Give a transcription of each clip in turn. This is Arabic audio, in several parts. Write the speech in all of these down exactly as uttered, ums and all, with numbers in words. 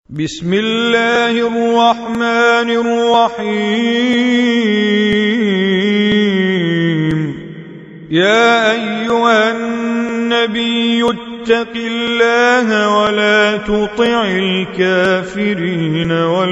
بسم الله الرحمن الرحيم. يا أيها النبي اتق الله ولا تطع الكافرين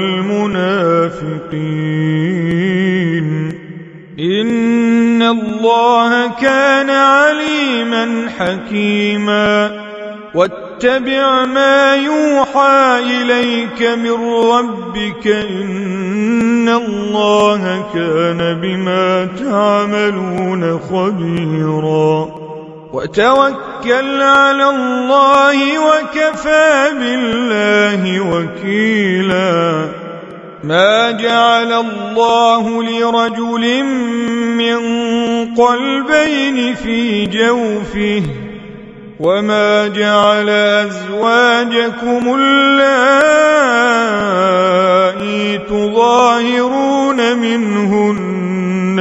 والمنافقين إن الله كان عليما حكيما. واتبع ما يوحى إليك من ربك إن الله كان بما تعملون خبيرا. وتوكل على الله وكفى بالله وكيلا. ما جعل الله لرجل من قلبين في جوفه وما جعل أزواجكم اللائي تظاهرون منهن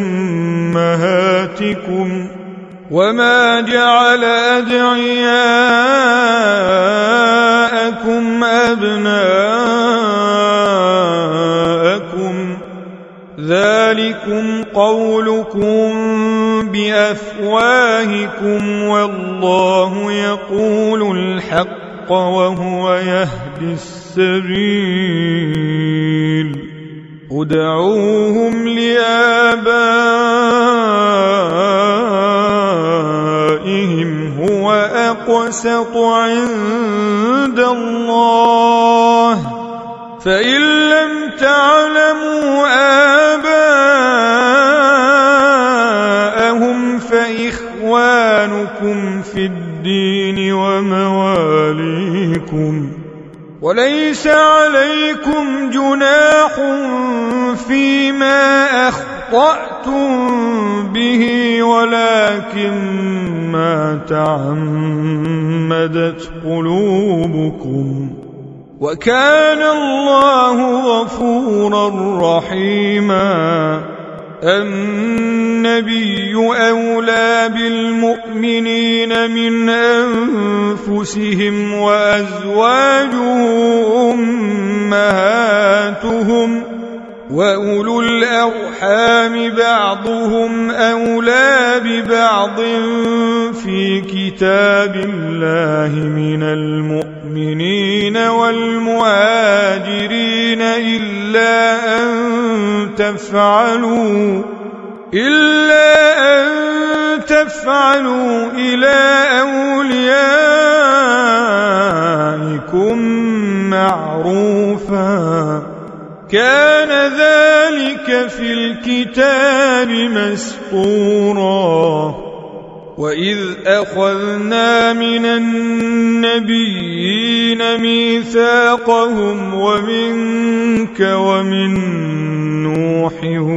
أمهاتكم وما جعل أدعياءكم أبناءكم ذلكم قولكم بأفواهكم والله يقول الحق وهو يهدي السبيل. ادعوهم لآبائهم هو أقسط عند الله فإن لم تعلموا آباءهم فإخوانكم في الدين ومواليكم وليس عليكم جناح فيما أخطأتم به ولكن ما تعمدت قلوبكم وكان الله غفورا رحيما. النبي أولى بالمؤمنين من أنفسهم وأزواجه أمهاتهم وأولو الأرحام بعضهم أولى ببعض في كتاب الله من المؤمنين والمهاجرين إلا أن تفعلوا إلا أن تفعلوا إلى أوليائكم معروفا كان ذلك في الكتاب مسطورا. وإذ أخذنا من النبيين ميثاقهم ومنك ومن نوح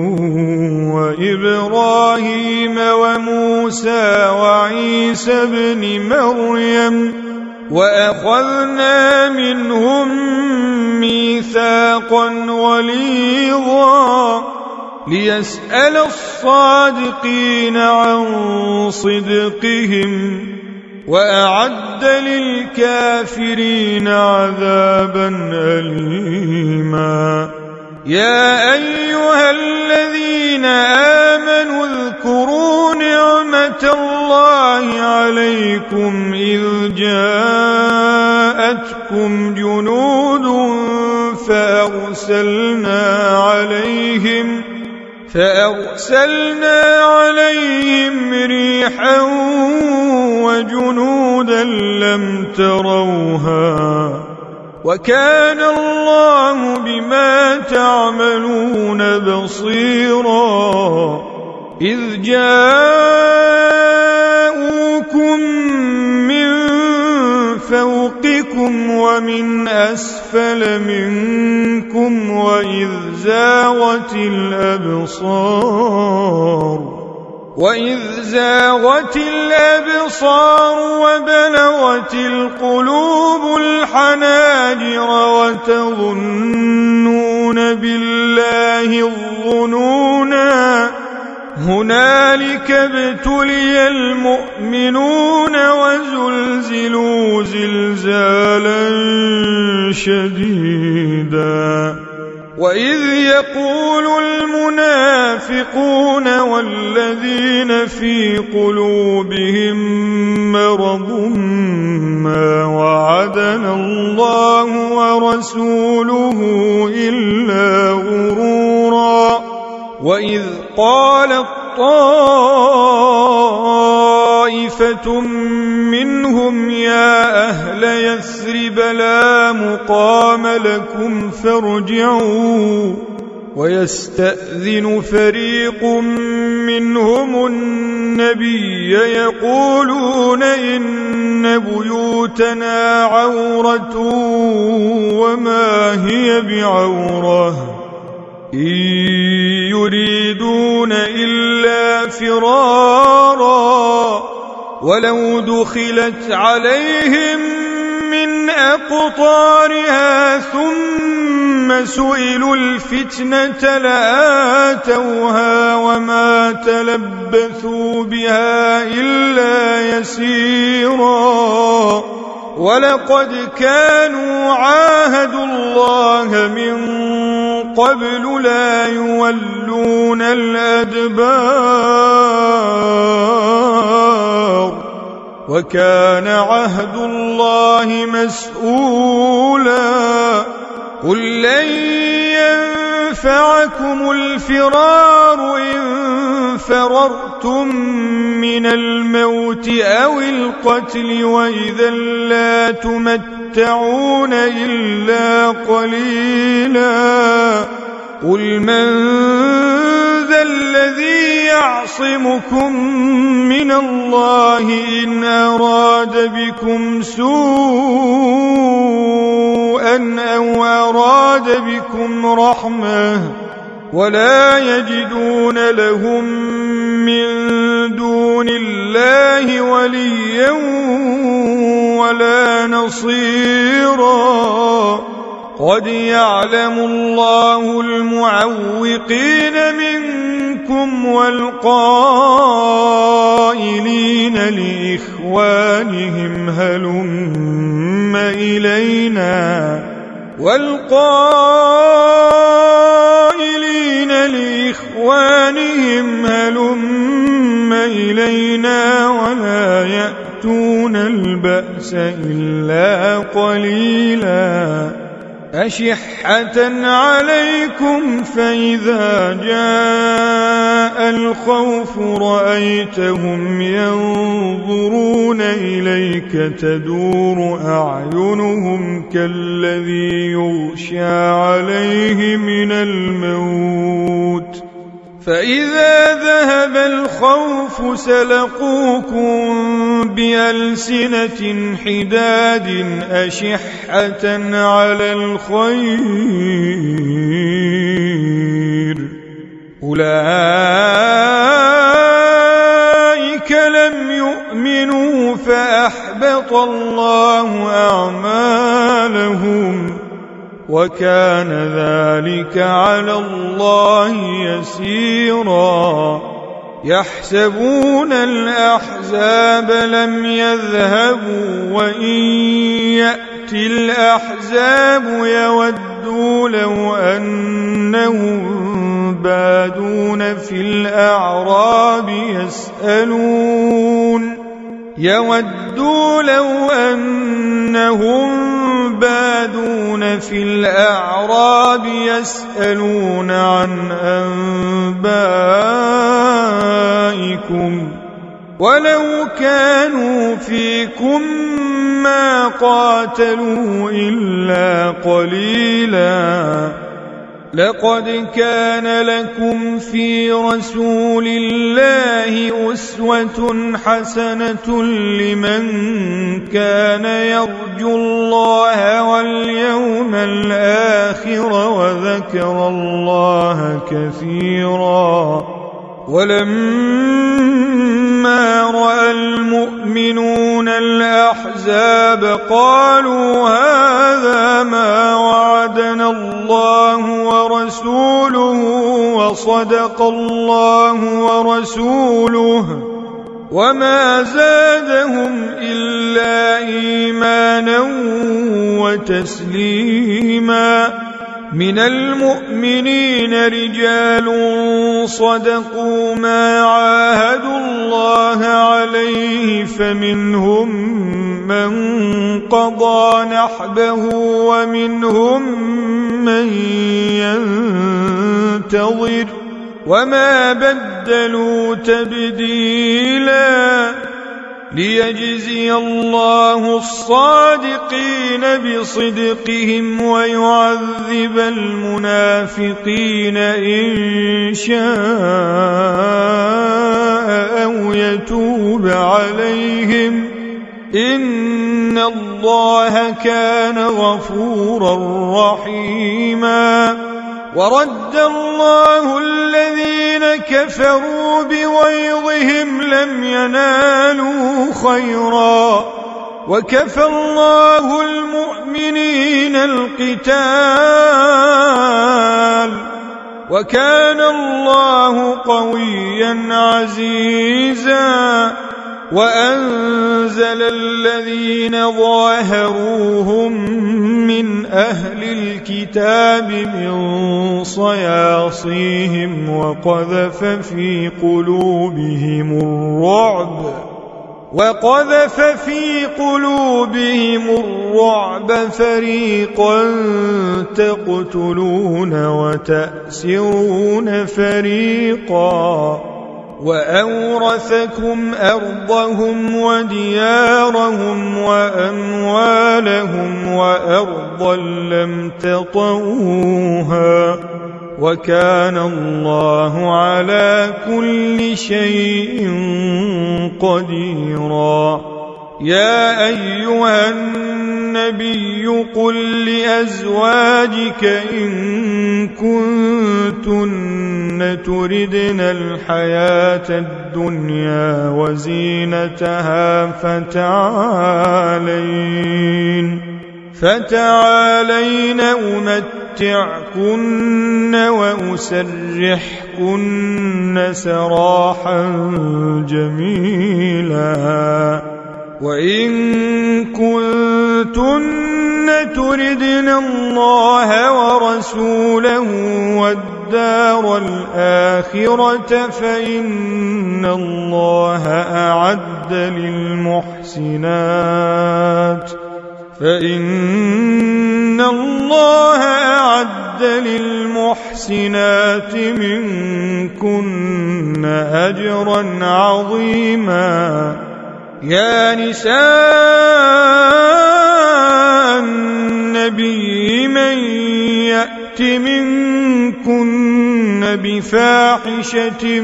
وإبراهيم وموسى وعيسى ابن مريم وأخذنا منهم ميثاقا غليظا ليسأل الصادقين عن صدقهم وأعد للكافرين عذابا أليما. يا أيها الذين آمنوا اذكروا نعمة الله عليكم إذ جاءتكم جنود فأرسلنا عليهم فأرسلنا عليهم ريحا وجنودا لم تروها وكان الله بما تعملون بصيرا. إذ جاءوكم من فوقكم ومن أسفل منكم وإذ زاغت الأبصار وإذ زاغت الأبصار وبلغت القلوب الحناجر وتظنون بالله الظنونا هنالك ابتلي المؤمنون وزلزلوا زلزالا شديدا. وإذ يقول المنافقون والذين في قلوبهم مرض ما وعدنا الله ورسوله إلا غرورا. وإذ قالت طائفة منهم يا أهل يثرب لا مقام لكم فارجعوا ويستأذن فريق منهم النبي يقولون إن بيوتنا عورة وما هي بعورة إن يريدون إلا فرارا ولو دخلت عليهم من أقطارها ثم سئلوا الفتنة لآتوها وما تلبثوا بها إلا يسيرا. ولقد كانوا عاهدوا الله من قبل لا يولون الأدبار وكان عهد الله مسؤولا. قل لن ينفعكم الفرار إن فررتم من الموت أو القتل وإذا لا تمتعون إلا قليلا. قل من ذا الذي يعصمكم من الله إن أراد بكم سوءا أو أراد بكم رحمة ولا يجدون لهم من دون الله وليا ولا نصيرا. قد يعلم الله المعوقين منكم والقائلين لإخوانهم هلم إلينا والقائلين لإخوانهم هلم إلينا ولا يأتون البأس إلا قليلا. أشحة عليكم فإذا جاء الخوف رأيتهم ينظرون إليك تدور أعينهم كالذي يغشى عليه من الموت فإذا ذهب الخوف سلقوكم بألسنة حداد أشحة على الخير أولئك لم يؤمنوا فأحبط الله أعمالهم وكان ذلك على الله يسيرا. يحسبون الأحزاب لم يذهبوا وإن يأتي الأحزاب يودوا لو أنهم بادون في الأعراب يسألون يودوا لو أنهم بادون في الأعراب يسألون عن أنبائكم ولو كانوا فيكم ما قاتلوا إلا قليلا. لقد كان لكم في رسول الله أسوة حسنة لمن كان يرجو الله واليوم الآخر وذكر الله كثيرا. ولما رأى المؤمنون الأحزاب قالوا هذا ما وعدنا الله ورسوله وصدق الله ورسوله وما زادهم إلا إيمانا تسليما. من المؤمنين رجال صدقوا ما عاهدوا الله عليه فمنهم من قضى نحبه ومنهم من ينتظر وما بدلوا تبديلا. ليجزي الله الصادقين بصدقهم ويعذب المنافقين إن شاء أو يتوب عليهم إن الله كان غفورا رحيما. ورد الله الذين كفروا بغيظهم لم ينالوا خيرا وكفى الله المؤمنين القتال وكان الله قويا عزيزا. وأنزل الذين ظاهروهم من أهل الكتاب من صياصيهم وقذف في قلوبهم الرعب وقذف في قلوبهم الرعب فريقا تقتلون وتأسرون فريقا. وأورثكم أرضهم وديارهم وأموالهم وأرضا لم تطئوها وكان الله على كل شيء قديرا. يا أيها النبي قل لأزواجك إن كنتن تردن الحياة الدنيا وزينتها فتعالين فتعالين أمتعكن وأسرحكن سراحا جميلا. وإن كنتن تردن الله ورسوله والدار الآخرة فإن الله أعد للمحسنات فإن الله أعد للمحسنات منكن أجرا عظيما. يا نساء النبي من يأت منكن بفاحشة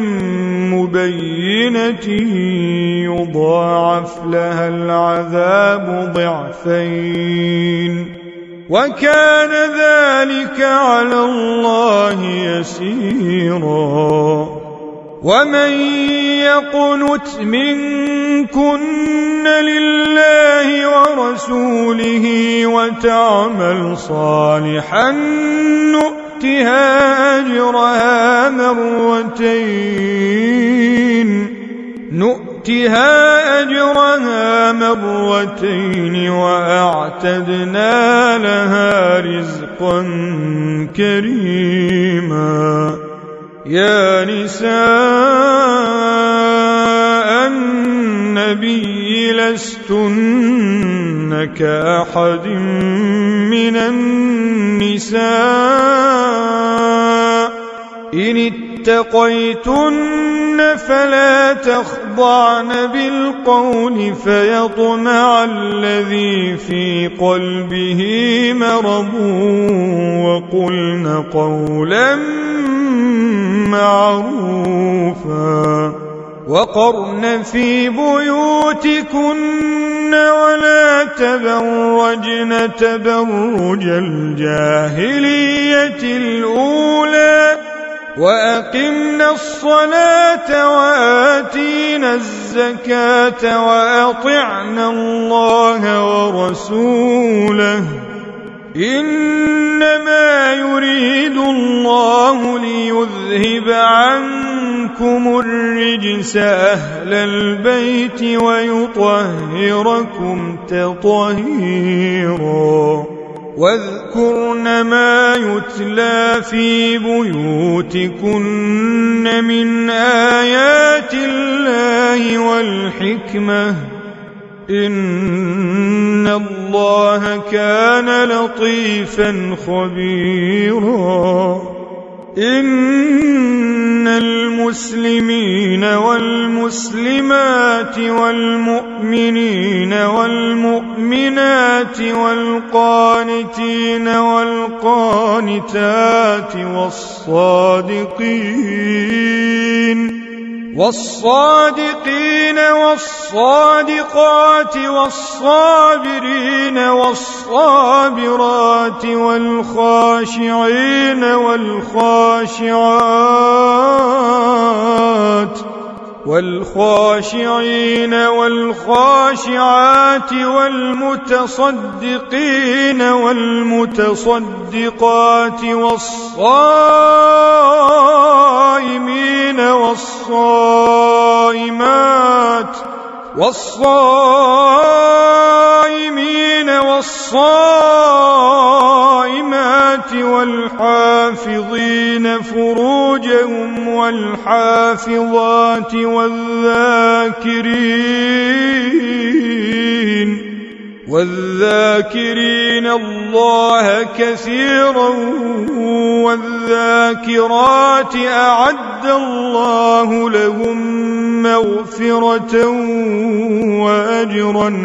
مبينة يضاعف لها العذاب ضعفين وكان ذلك على الله يسيرا. ومن يقنت منكن لله ورسوله وتعمل صالحا نؤتها أجرها مرتين نؤتها أجرها مرتين وأعتدنا لها رزقا كريما. يا نساء النبي لستن كأحد من النساء إن اتقيتن فلا تخضعن بالقول فيطمع الذي في قلبه مرض وقلن قولا معروفا. وقرن في بيوتكن ولا تبرجن تبرج الجاهلية الأولى وأقمنا الصلاة وآتينا الزكاة وأطعنا الله ورسوله إنما يريد الله ليذهب عنكم الرجس أهل البيت ويطهركم تطهيرا. واذكرن ما يتلى في بيوتكن من آيات الله والحكمة إن الله كان لطيفا خبيرا إن المسلمين والمسلمات والمؤمنين والمؤمنات والقانتين والقانتات والصادقين والصادقين والصادقات والصابرين والصابرات والخاشعين والخاشعات والخاشعين والخاشعات والمتصدقين والمتصدقات والصائمين والصائمات والصائمين والصائمات والحافظين فروجهم والحافظات والذاكرين والذاكرين الله كثيرا والذاكرات أعد الله لهم مغفرة وأجرا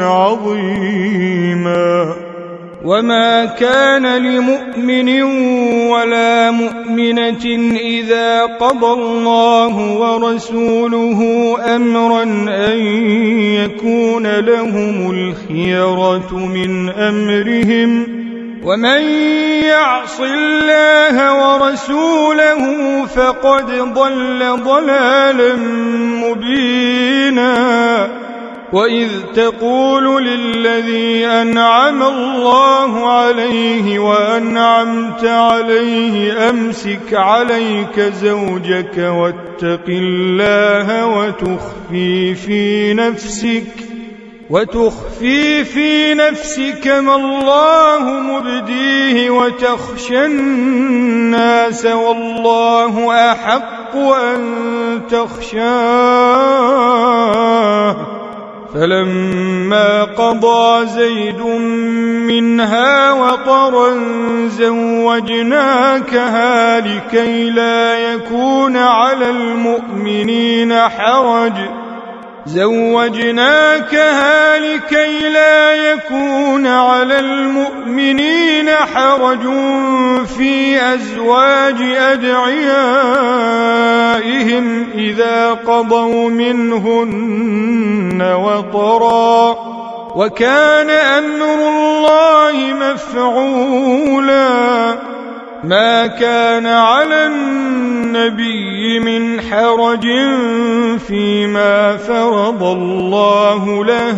عظيما وما كان لمؤمن ولا مؤمنة إذا قضى الله ورسوله أمرا أن يكون لهم الخيرة من أمرهم ومن يعص الله ورسوله فقد ضل ضلالا مبينا وإذ تقول للذي أنعم الله عليه وأنعمت عليه أمسك عليك زوجك واتق الله وتخفي في نفسك وتخفي في نفسك ما الله مبديه وتخشى الناس والله أحق أن تخشاه فلما قضى زيد منها وطرا زوجناكها لكي لا يكون على المؤمنين حرج زوجناكها لكي لا يكون على المؤمنين حرج في أزواج أدعيائهم إذا قضوا منهن وطرا وكان أمر الله مفعولا ما كان على النبي من حرج فيما فرض الله له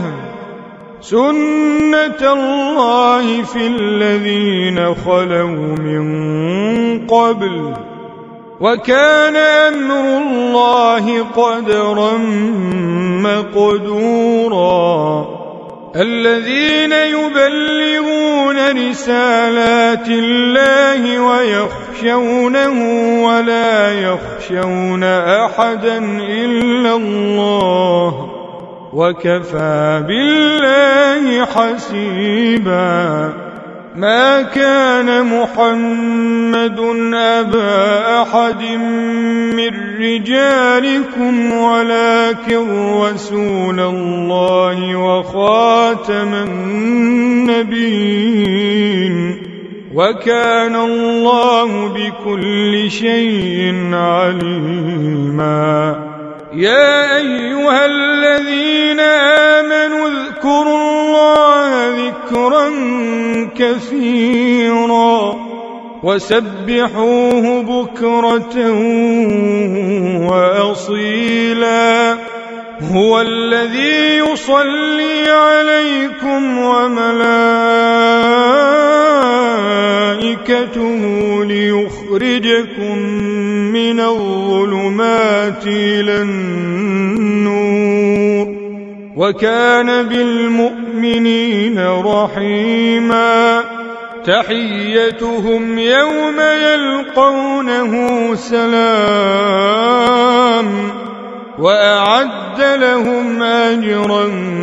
سنة الله في الذين خلوا من قبل وكان أمر الله قدرا مقدورا الذين يبلغون رسالات الله ويخشونه ولا يخشون أحدا إلا الله وكفى بالله حسيبا ما كان محمد أبا أحد من رجالكم ولكن رسول الله وخاتم النبيين وكان الله بكل شيء عليما يا أيها الذين آمنوا اذكروا الله ذكرا كثيرا وسبحوه بكرة وأصيلا هو الذي يصلي عليكم وملائكته ليخرجكم من الظلمات إلى النور وكان بالمؤمنين رحيما تحيتهم يوم يلقونه سلام وأعد لهم أجرا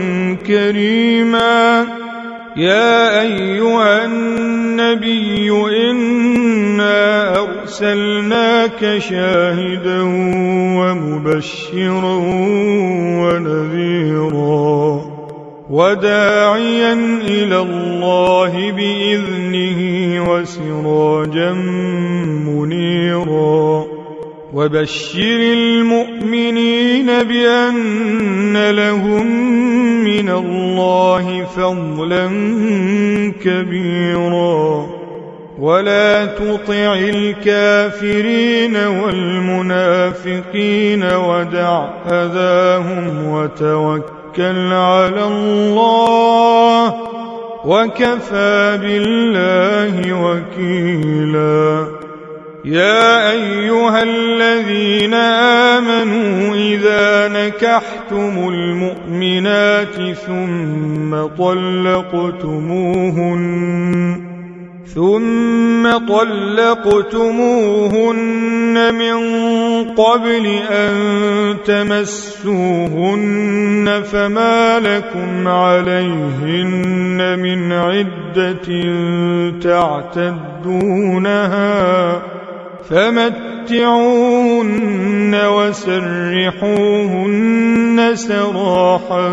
كريما يا أيها النبي إنا أرسلناك شاهدا ومبشرا ونذيرا وداعيا إلى الله بإذنه وسراجا منيرا وبشر المؤمنين بأن لهم من الله فضلا كبيرا ولا تطع الكافرين والمنافقين ودع أذاهم وتوكل على الله وكفى بالله وكيلا يا أيها الذين آمنوا إذا نكحتم المؤمنات ثم طلقتموهن ثم طلقتموهن من قبل أن تمسوهن فما لكم عليهن من عدة تعتدونها فمتعوهن وسرحوهن سراحا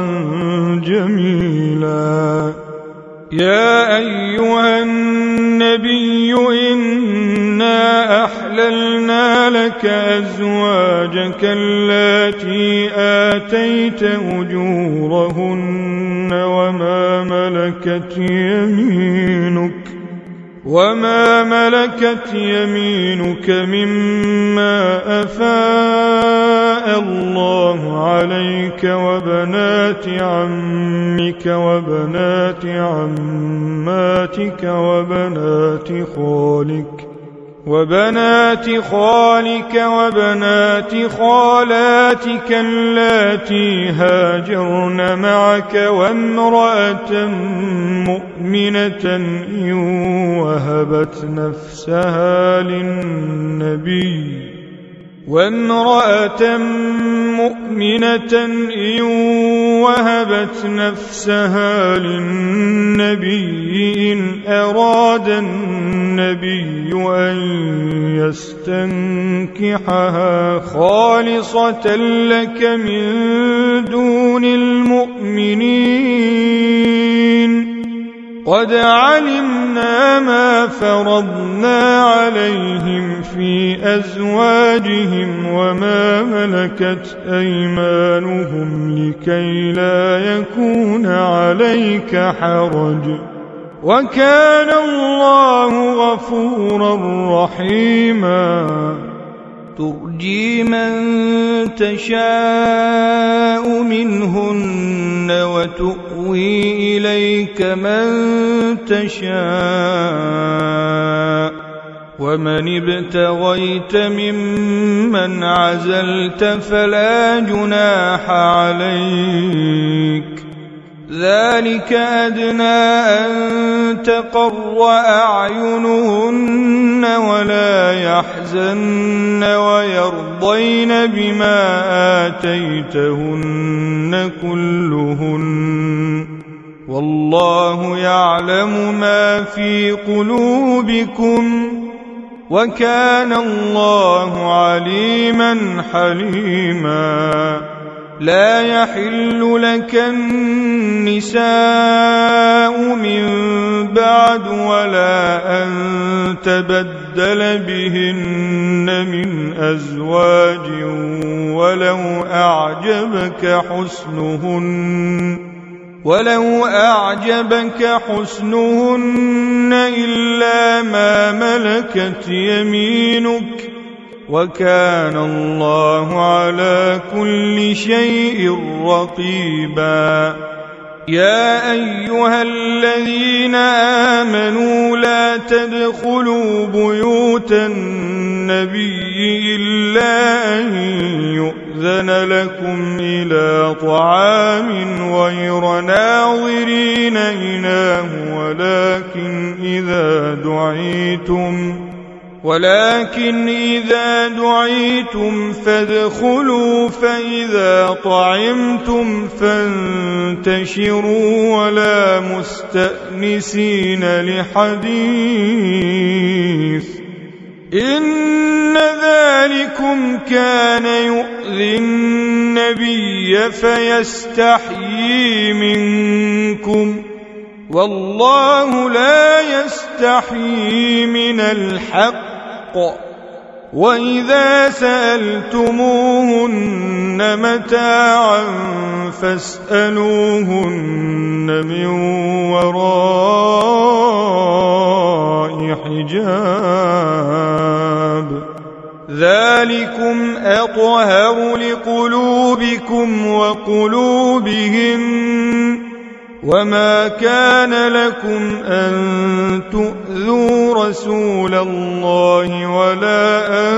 جميلا يا أيها النبي إنا أحللنا لك أزواجك اللاتي آتيت أجورهن وما ملكت يمينك وما ملكت يمينك مما أفاء الله عليك وبنات عمك وبنات عماتك وبنات خالك وبنات خالك وبنات خالاتك اللاتي هاجرن معك وامرأة مؤمنة إن وهبت نفسها للنبي وامرأة مؤمنة إن وهبت نفسها للنبي إن أراد النبي أن يستنكحها خالصة لك من دون المؤمنين قد علمنا ما فرضنا عليهم في أزواجهم وما ملكت أيمانهم لكي لا يكون عليك حرج وكان الله غفورا رحيما ترجي من تشاء منهن وتؤوي إليك من تشاء ومن ابتغيت ممن عزلت فلا جناح عليك ذلك أدنى أن تقر أعينهن ولا يحزن ويرضين بما آتيتهن كلهن والله يعلم ما في قلوبكم وكان الله عليما حليما لا يحل لك النساء من بعد ولا أن تبدل بهن من أزواج ولو أعجبك حسنهن ولو أعجبك حسنهن إلا ما ملكت يمينك وكان الله على كل شيء رقيبا يا أيها الذين آمنوا لا تدخلوا بيوت النبي إلا أن يؤذن يأذن لكم إلى طعام غير ناظرين إناه ولكن إذا دعيتم ولكن إذا دعيتم فادخلوا فإذا طعمتم فانتشروا ولا مستأنسين لحديث إن ذلكم كان يؤذي النبي فيستحيي منكم والله لا يستحيي من الحق وإذا سألتموهن متاعا فاسألوهن من وراء حجاب ذلكم أطهر لقلوبكم وقلوبهم وما كان لكم أن تؤذوا رسول الله ولا أن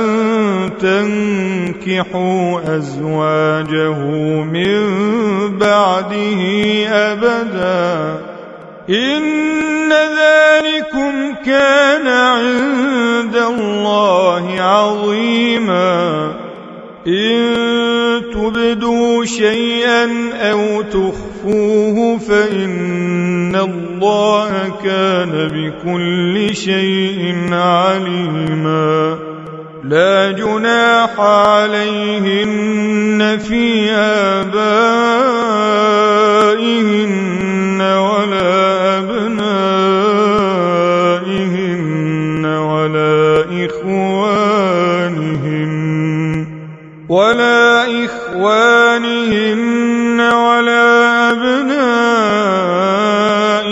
تنكحوا أزواجه من بعده أبدا إن ذلكم كان عند الله عظيما إن تبدوا شيئا أو تخفوه فإن الله كان بكل شيء عليما لا جناح عليهن في آبائهن ولا أبنائهن ولا إخوانهن ولا إخوانهن ولا أبناء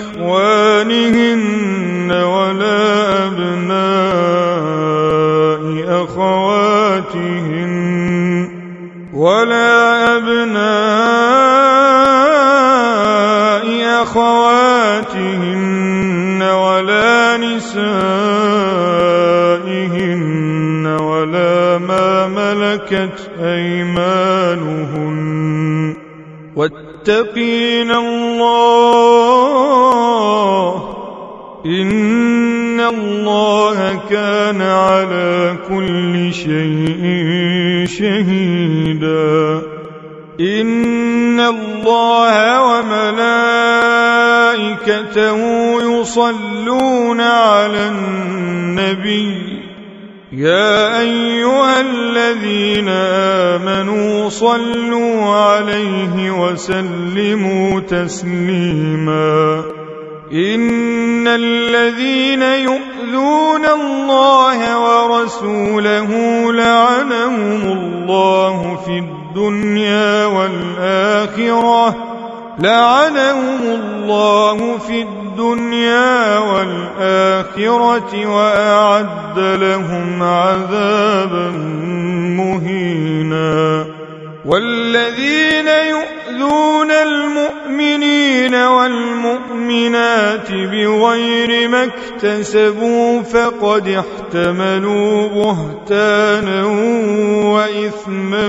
إخوانهن ولا أبناء أخواتهن ولا أبناء أخواتهن ولا نسائهن ولا ما ملكت أيمانهن واتقين الله إن الله كان على كل شيء شهيدا إن الله وملائكته يصلون على النبي يا أيها الذين آمنوا صلوا عليه وسلموا تسليما إن الذين يؤذون الله ورسوله لعنهم الله في الدنيا والآخرة لعنهم الله في الدنيا والآخرة وأعد لهم عذابا مهينا والذين يؤذون المؤمنين والمؤمنات بغير ما اكتسبوا فقد احتملوا بهتانا وإثما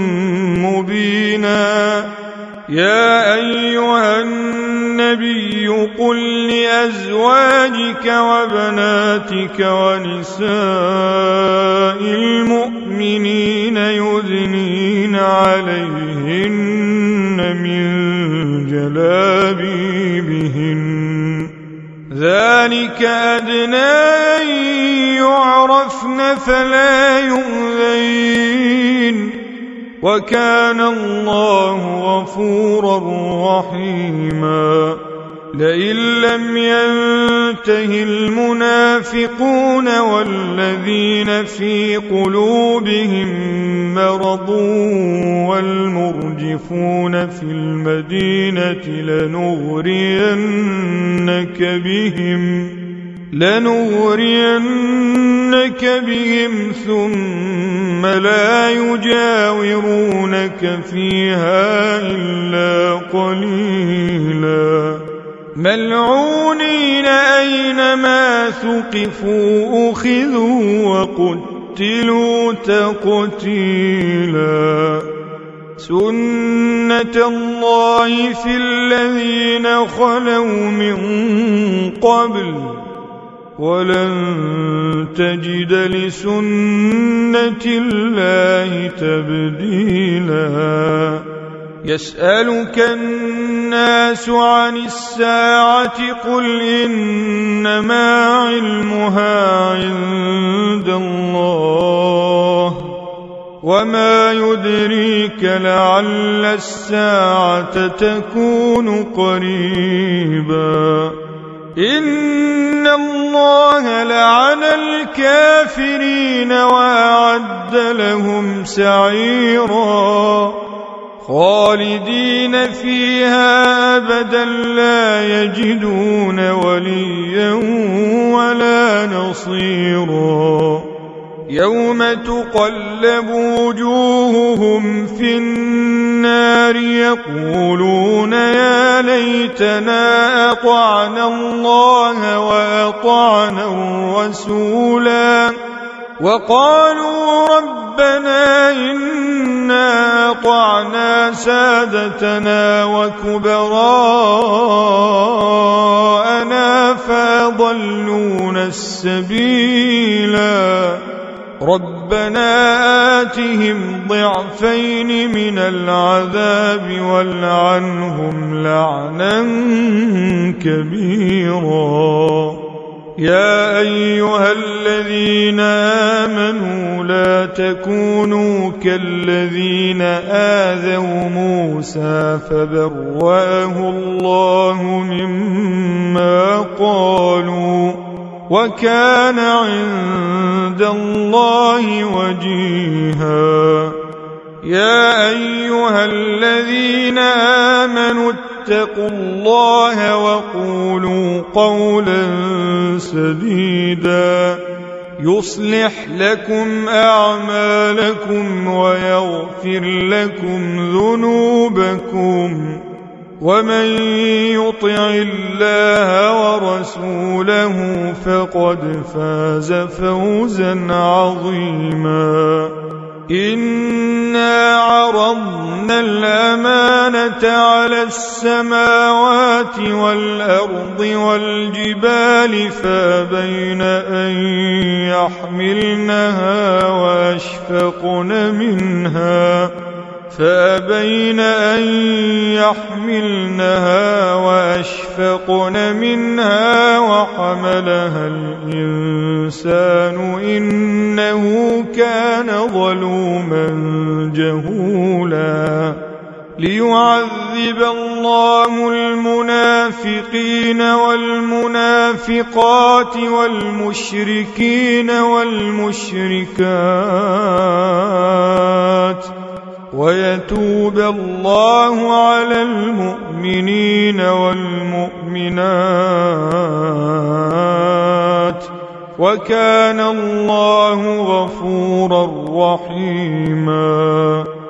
مبينا يا أيها النبي قل لأزواجك وبناتك ونساء المؤمنين يدنين عليهن من جلابيبهن ذلك أدنى أن يعرفن فلا يؤذين وكان الله غفورا رحيما لئن لم ينته المنافقون والذين في قلوبهم مرض والمرجفون في المدينة لنغرينك بهم لنغرينك بهم ثم لا يجاورونك فيها إلا قليلا ملعونين أينما ثقفوا أخذوا وقتلوا قتلوا تقتيلا سنة الله في الذين خلوا من قبل ولن تجد لسنة الله تبديلا يسألك الناس عن الساعة قل إنما علمها عند الله وما يدريك لعل الساعة تكون قريبا إن الله لعن الكافرين وأعد لهم سعيرا خالدين فيها أبدا لا يجدون وليا ولا نصيرا يوم تقلب وجوههم في النار يقولون يا ليتنا أطعنا الله وأطعنا الرسولا وقالوا ربنا إنا أطعنا سادتنا وكبراءنا فأضلونا السبيلا ربنا آتهم ضعفين من العذاب والعنهم لعنا كبيرا يا أيها الذين آمنوا لا تكونوا كالذين آذوا موسى فبرأه الله مما قالوا وكان عند الله وجيها يا أيها الذين آمنوا اتقوا الله وقولوا قولا سديدا يصلح لكم أعمالكم ويغفر لكم ذنوبكم ومن يطع الله ورسوله فقد فاز فوزا عظيما إنا عرضنا الأمانة على السماوات والأرض والجبال فأبين أن يحملنها وأشفقن منها فأبين أن يحملنها وأشفقن منها وحملها الإنسان إنه كان ظلوما جهولا ليعذب الله المنافقين والمنافقات والمشركين والمشركات ويتوب الله على المؤمنين والمؤمنات وكان الله غفورا رحيما